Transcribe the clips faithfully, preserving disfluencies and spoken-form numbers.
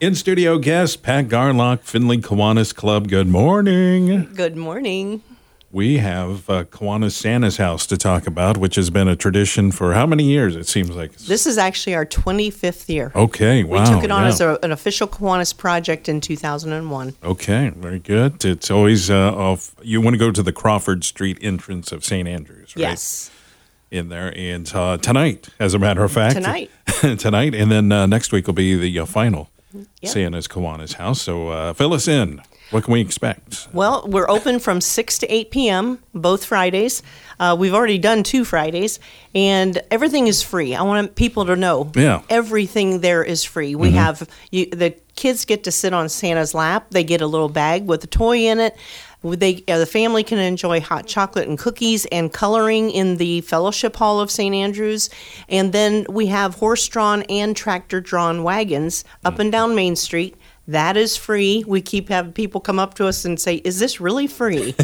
In-studio guest, Pat Garlock, Findlay Kiwanis Club. Good morning. Good morning. We have uh, Kiwanis Santa's House to talk about, which has been a tradition for how many years, it seems like? This is actually our twenty-fifth year. Okay, wow. We took it on yeah. as a, an official Kiwanis project in two thousand one. Okay, very good. It's always uh, off. You want to go to the Crawford Street entrance of Saint Andrews, right? Yes. In there. And uh, tonight, as a matter of fact. Tonight. tonight. And then uh, next week will be the uh, final Yep. Santa's Kiwanis House. So uh, fill us in. What can we expect? Well, we're open from six to eight p.m. both Fridays. Uh, we've already done two Fridays, and everything is free. I want people to know Yeah. everything there is free. We Mm-hmm. have you, the kids get to sit on Santa's lap. They get a little bag with a toy in it. They, uh, the family can enjoy hot chocolate and cookies and coloring in the Fellowship Hall of Saint Andrews. And then we have horse-drawn and tractor-drawn wagons up and down Main Street. That is free. We keep having people come up to us and say, is this really free?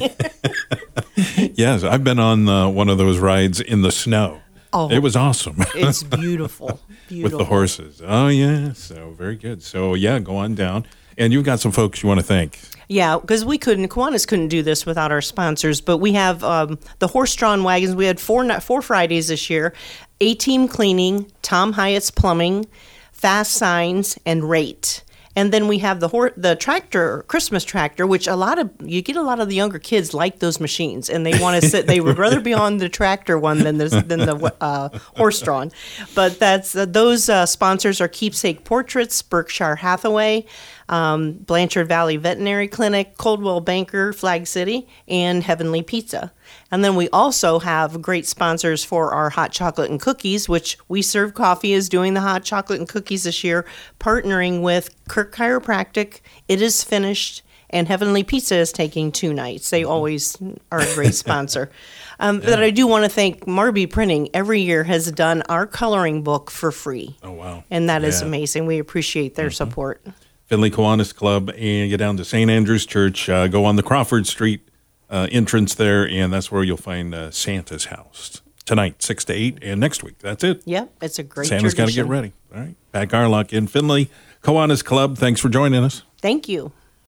Yes, I've been on uh, one of those rides in the snow. Oh, It was awesome. it's beautiful. Beautiful. With the horses. Oh, yeah. So very good. So, yeah, go on down. And you've got some folks you want to thank. Yeah, because we couldn't, Kiwanis couldn't do this without our sponsors, but we have um, the horse-drawn wagons. We had four four Fridays this year. A-Team Cleaning, Tom Hyatt's Plumbing, Fast Signs, and Rate. And then we have the hor- the tractor, Christmas tractor, which a lot of, you get a lot of the younger kids like those machines, and they want to sit, they would rather be on the tractor one than the, than the uh, horse-drawn. But that's, uh, those uh, sponsors are Keepsake Portraits, Berkshire Hathaway, um, Blanchard Valley Veterinary Clinic, Coldwell Banker, Flag City, and Heavenly Pizza. And then we also have great sponsors for our hot chocolate and cookies, which We Serve Coffee is doing the hot chocolate and cookies this year, partnering with Kirk Chiropractic, It Is Finished, and Heavenly Pizza is taking two nights. They always are a great sponsor. Um, yeah. But I do want to thank Marby Printing. Every year has done our coloring book for free. Oh, wow. And that yeah. is amazing. We appreciate their mm-hmm. support. Findlay Kiwanis Club, and get down to Saint Andrews Church. Uh, go on the Crawford Street uh, entrance there, and that's where you'll find uh, Santa's House. Tonight, six to eight, and next week. That's it. Yep, it's a great Santa's got to get ready. All right. Pat Garlock in Findlay Kiwanis Club. Thanks for joining us. Thank you.